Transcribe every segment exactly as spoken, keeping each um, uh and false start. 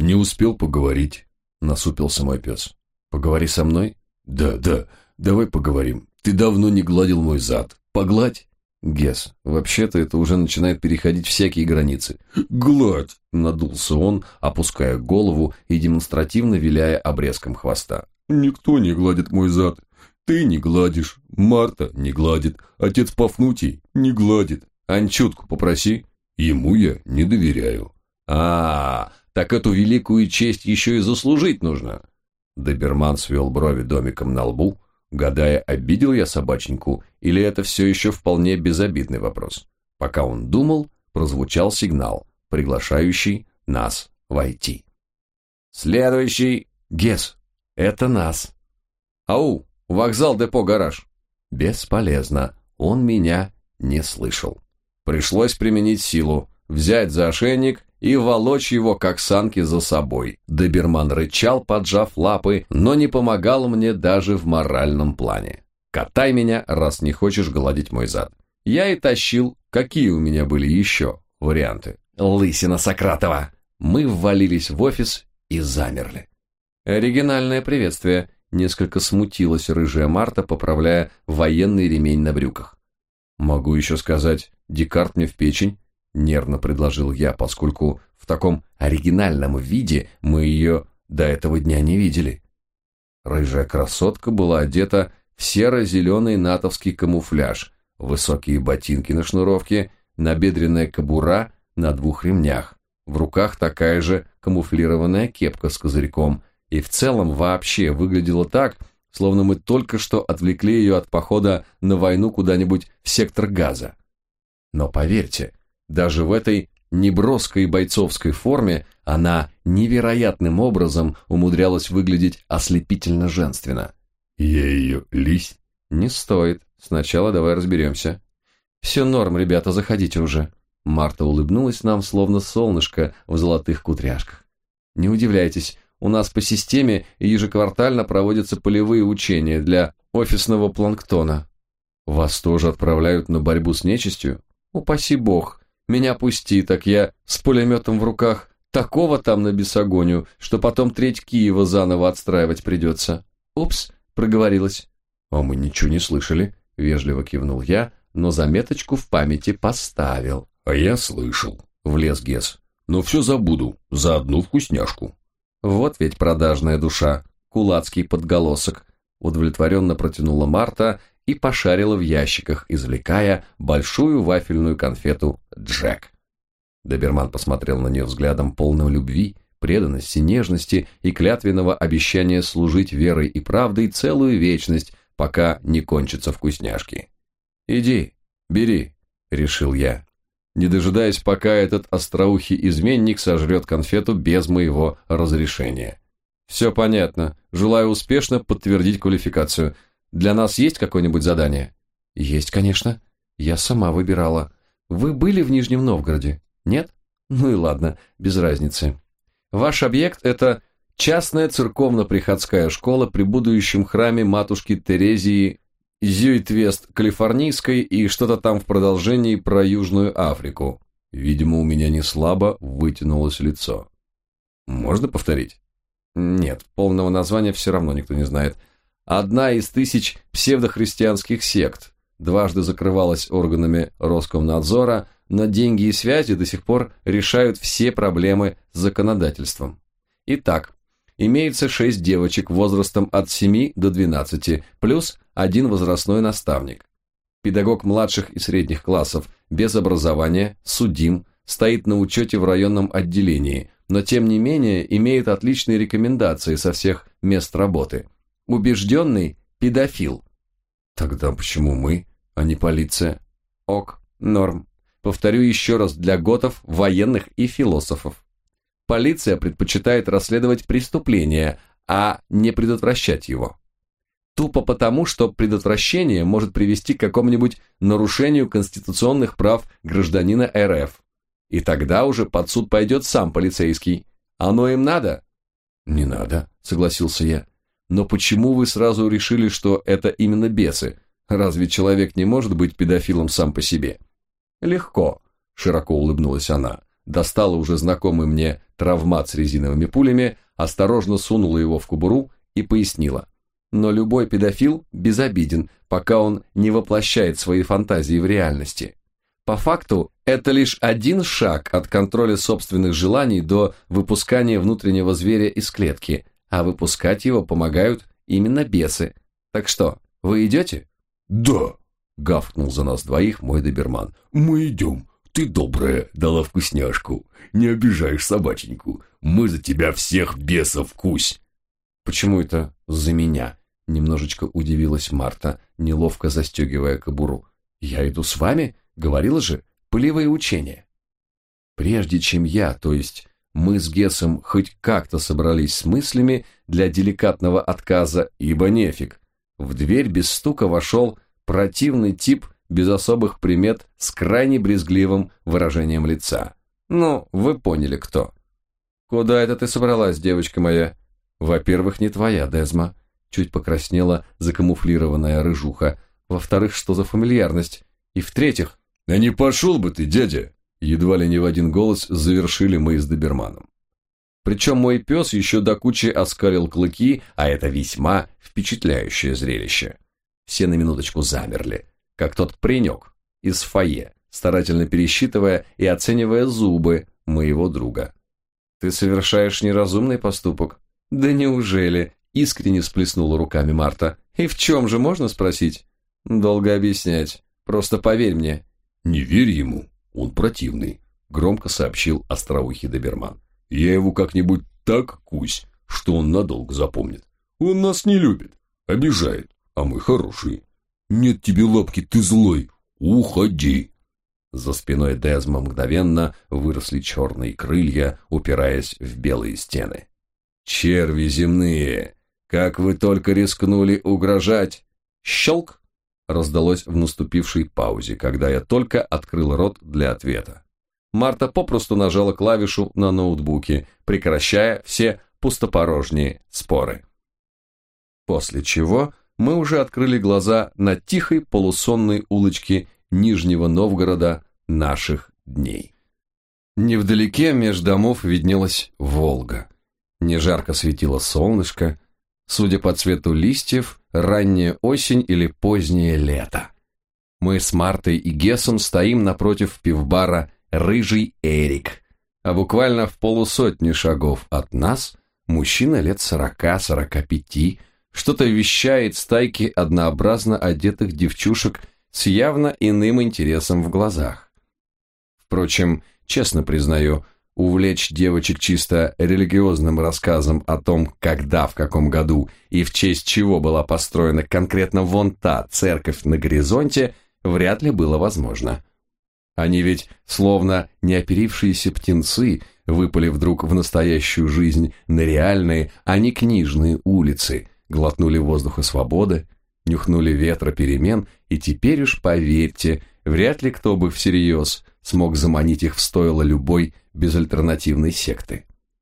не успел поговорить, насупился мой пес. Поговори со мной? Да, да, давай поговорим. Ты давно не гладил мой зад. Погладь. Гес, вообще-то это уже начинает переходить всякие границы. Гладь, надулся он, опуская голову и демонстративно виляя обрезком хвоста. Никто не гладит мой зад. Ты не гладишь, Марта не гладит, отец Пафнутий не гладит. Анчутку попроси. Ему я не доверяю. А, так эту великую честь еще и заслужить нужно. Доберман свел брови домиком на лбу, гадая, обидел я собаченьку, или это все еще вполне безобидный вопрос. Пока он думал, прозвучал сигнал, приглашающий нас войти. Следующий. Гес, это нас. Ау, вокзал, депо, гараж. Бесполезно, он меня не слышал. Пришлось применить силу, взять за ошейник и волочь его, как санки, за собой. Доберман рычал, поджав лапы, но не помогал мне даже в моральном плане. Катай меня, раз не хочешь гладить мой зад. Я и тащил, какие у меня были еще варианты. Лысина Сократова! Мы ввалились в офис и замерли. Оригинальное приветствие. Несколько смутилась рыжая Марта, поправляя военный ремень на брюках. Могу еще сказать, Декарт мне в печень, нервно предложил я, поскольку в таком оригинальном виде мы ее до этого дня не видели. Рыжая красотка была одета в серо-зеленый натовский камуфляж, высокие ботинки на шнуровке, набедренная кобура на двух ремнях, в руках такая же камуфлированная кепка с козырьком, и в целом вообще выглядела так, словно мы только что отвлекли ее от похода на войну куда-нибудь в сектор Газа. Но поверьте, даже в этой неброской бойцовской форме она невероятным образом умудрялась выглядеть ослепительно женственно. «Я ее лись?» «Не стоит. Сначала давай разберемся». «Все норм, ребята, заходите уже». Марта улыбнулась нам, словно солнышко в золотых кудряшках. «Не удивляйтесь, у нас по системе ежеквартально проводятся полевые учения для офисного планктона». «Вас тоже отправляют на борьбу с нечистью?» «Упаси бог, меня пусти, так я с пулеметом в руках такого там на бесогоню, что потом треть Киева заново отстраивать придется». «Упс», проговорилась. «А мы ничего не слышали», — вежливо кивнул я, но заметочку в памяти поставил. «А я слышал», — влез Гес. «Но все забуду, за одну вкусняшку». «Вот ведь продажная душа, кулацкий подголосок», — удовлетворенно протянула Марта и пошарила в ящиках, извлекая большую вафельную конфету «Джек». Доберман посмотрел на нее взглядом полным любви, преданности, нежности и клятвенного обещания служить верой и правдой целую вечность, пока не кончатся вкусняшки. «Иди, бери», — решил я, не дожидаясь, пока этот остроухий изменник сожрет конфету без моего разрешения. «Все понятно. Желаю успешно подтвердить квалификацию. Для нас есть какое-нибудь задание?» «Есть, конечно. Я сама выбирала. Вы были в Нижнем Новгороде? Нет? Ну и ладно, без разницы. Ваш объект – это частная церковно-приходская школа при будущем храме матушки Терезии Зюитвест Калифорнийской и что-то там в продолжении про Южную Африку». Видимо, у меня не слабо вытянулось лицо. «Можно повторить?» «Нет, полного названия все равно никто не знает. Одна из тысяч псевдохристианских сект, дважды закрывалась органами Роскомнадзора, но деньги и связи до сих пор решают все проблемы с законодательством. Итак, имеется шесть девочек возрастом от семи до двенадцати, плюс один возрастной наставник. Педагог младших и средних классов, без образования, судим, стоит на учете в районном отделении, но тем не менее имеет отличные рекомендации со всех мест работы. Убежденный педофил. Тогда почему мы, а не полиция? Ок, норм. Повторю еще раз для готов, военных и философов. Полиция предпочитает расследовать преступление, а не предотвращать его. Тупо потому, что предотвращение может привести к какому-нибудь нарушению конституционных прав гражданина РФ. И тогда уже под суд пойдет сам полицейский. Оно им надо? Не надо, согласился я. Но почему вы сразу решили, что это именно бесы? Разве человек не может быть педофилом сам по себе? Легко, широко улыбнулась она. достала уже знакомый мне травмат с резиновыми пулями, осторожно сунула его в кобуру и пояснила. Но любой педофил безобиден, пока он не воплощает свои фантазии в реальности. По факту, это лишь один шаг от контроля собственных желаний до выпускания внутреннего зверя из клетки, а выпускать его помогают именно бесы. Так что, вы идете? Да, гавкнул за нас двоих мой доберман. Мы идем. Ты добрая, дала вкусняшку. Не обижаешь собаченьку. Мы за тебя всех бесов кусь. Почему это за меня? Немножечко удивилась Марта, неловко застегивая кобуру. Я иду с вами? Говорила же, полевые учения. Прежде чем я, то есть мы с Гесом хоть как-то собрались с мыслями для деликатного отказа, ибо нефиг, в дверь без стука вошел противный тип без особых примет с крайне брезгливым выражением лица. Ну, вы поняли кто. Куда это ты собралась, девочка моя? Во-первых, не твоя, Дезма. Чуть покраснела закамуфлированная рыжуха. Во-вторых, что за фамильярность? И в-третьих... А не пошел бы ты, дядя! Едва ли не в один голос завершили мы с доберманом. Причем мой пес еще до кучи оскалил клыки, а это весьма впечатляющее зрелище. Все на минуточку замерли, как тот паренек из фойе, старательно пересчитывая и оценивая зубы моего друга. «Ты совершаешь неразумный поступок?» «Да неужели?» – искренне сплеснула руками Марта. «И в чем же, можно спросить?» «Долго объяснять. Просто поверь мне». «Не верь ему, он противный», – громко сообщил остроухий доберман. «Я его как-нибудь так кусь, что он надолго запомнит. Он нас не любит, обижает, а мы хорошие. Нет тебе лапки, ты злой, уходи». За спиной Дезма мгновенно выросли черные крылья, упираясь в белые стены. «Черви земные, как вы только рискнули угрожать!» «Щелк!» раздалось в наступившей паузе, когда я только открыл рот для ответа. Марта попросту нажала клавишу на ноутбуке, прекращая все пустопорожние споры. После чего мы уже открыли глаза на тихой полусонной улочке Нижнего Новгорода наших дней. Невдалеке меж домов виднелась Волга. Не жарко светило солнышко, судя по цвету листьев, ранняя осень или позднее лето. Мы с Мартой и Гесом стоим напротив пивбара «Рыжий Эрик», а буквально в полусотни шагов от нас мужчина лет сорока-сорока пяти что-то вещает стайке однообразно одетых девчушек с явно иным интересом в глазах. Впрочем, честно признаю, увлечь девочек чисто религиозным рассказом о том, когда, в каком году и в честь чего была построена конкретно вон та церковь на горизонте, вряд ли было возможно. Они ведь, словно неоперившиеся птенцы, выпали вдруг в настоящую жизнь на реальные, а не книжные улицы, глотнули воздуха свободы, нюхнули ветра перемен, и теперь уж, поверьте, вряд ли кто бы всерьез смог заманить их в стойло любой безальтернативной секты.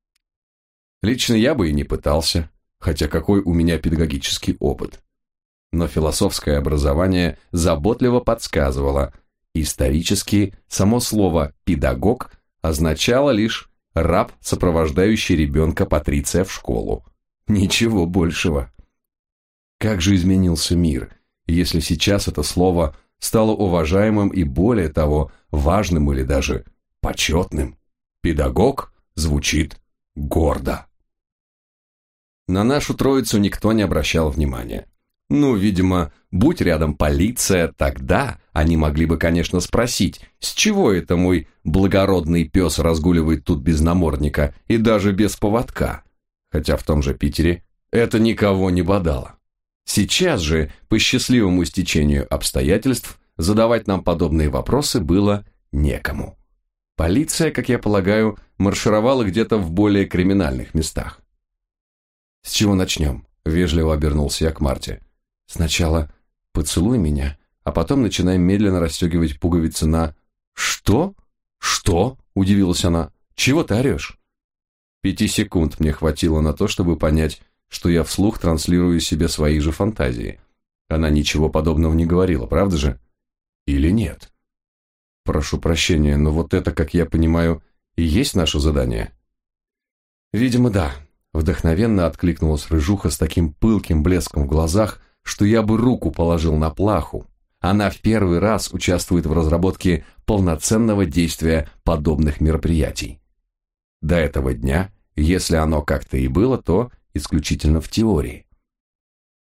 Лично я бы и не пытался, хотя какой у меня педагогический опыт. Но философское образование заботливо подсказывало, исторически само слово «педагог» означало лишь раб, сопровождающий ребенка Патриция в школу. Ничего большего. Как же изменился мир, если сейчас это слово стало уважаемым и, более того, важным или даже почетным. Педагог звучит гордо. На нашу троицу никто не обращал внимания. Ну, видимо, будь рядом полиция, тогда они могли бы, конечно, спросить, с чего это мой благородный пес разгуливает тут без намордника и даже без поводка. Хотя в том же Питере это никого не бодало. Сейчас же, по счастливому стечению обстоятельств, задавать нам подобные вопросы было некому. Полиция, как я полагаю, маршировала где-то в более криминальных местах. «С чего начнем?» – вежливо обернулся я к Марте. «Сначала поцелуй меня, а потом начинай медленно расстегивать пуговицы на...» «Что? Что?» – удивилась она. «Чего ты орешь?» Пяти секунд мне хватило на то, чтобы понять, что я вслух транслирую себе свои же фантазии. Она ничего подобного не говорила, правда же? Или нет? Прошу прощения, но вот это, как я понимаю, и есть наше задание?» «Видимо, да», — вдохновенно откликнулась Рыжуха с таким пылким блеском в глазах, что я бы руку положил на плаху. Она в первый раз участвует в разработке полноценного действия подобных мероприятий. До этого дня, если оно как-то и было, то исключительно в теории.